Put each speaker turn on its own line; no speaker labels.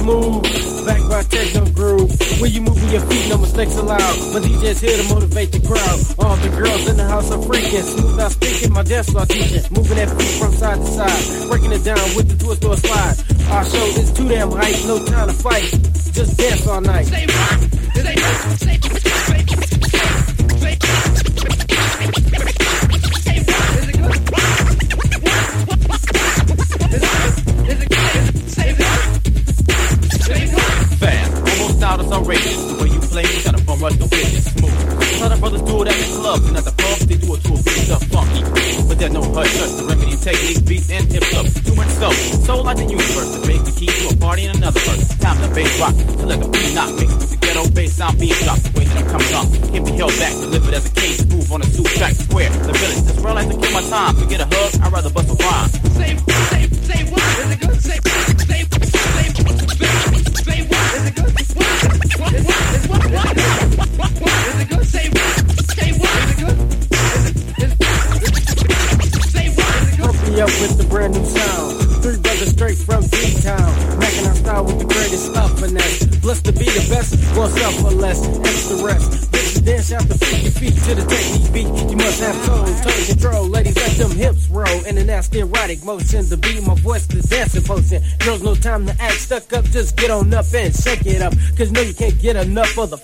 smooth, back by techno groove. When you moving your feet, no mistakes allowed. My DJ's here to motivate the crowd. All the girls in the house are freaking. Smooth out speaking, my dance floor teaching. Moving that feet from side to side. Breaking it down with the twist or slide. Our show is too damn hype, no time to fight. Just dance all night. Say what? Say what? Say what?
Out is outrageous. The way you play, trying to bum rush the business. Smooth. A lot of brothers do it at the club, and at the pub, they do it to a beat up funky. But there's no hush, the remedy, techniques, beats, and hip up. Too much so like the universe. The break the key to a party in another verse. Time to bass rock, to let the beat knock. Mixed with the ghetto bass sound being dropped. The way that I'm coming up, can't be held back. Delivered as a case, move on a two track square. The village, this world likes to kill my time. To get a hug, I'd rather bust a rhyme. Say what? Is it good? Say what? Is it good? What? Is it good? Say what? Is it good? Say what? Pump me up with the brand new sound. Three brothers straight from D-Town. Macking our style with the greatest stuff finesse. Blessed to be the best, more self or less. Extra rest. Bitches dance out the freaky feet to the technique beat. You must have soul, tongue control. Ladies, let them hips roll. In a nasty erotic motion. The beat, my voice, the dancing potion. Girls, no time to act stuck up. Just get on up and shake it up. Cause no, you can't get enough of the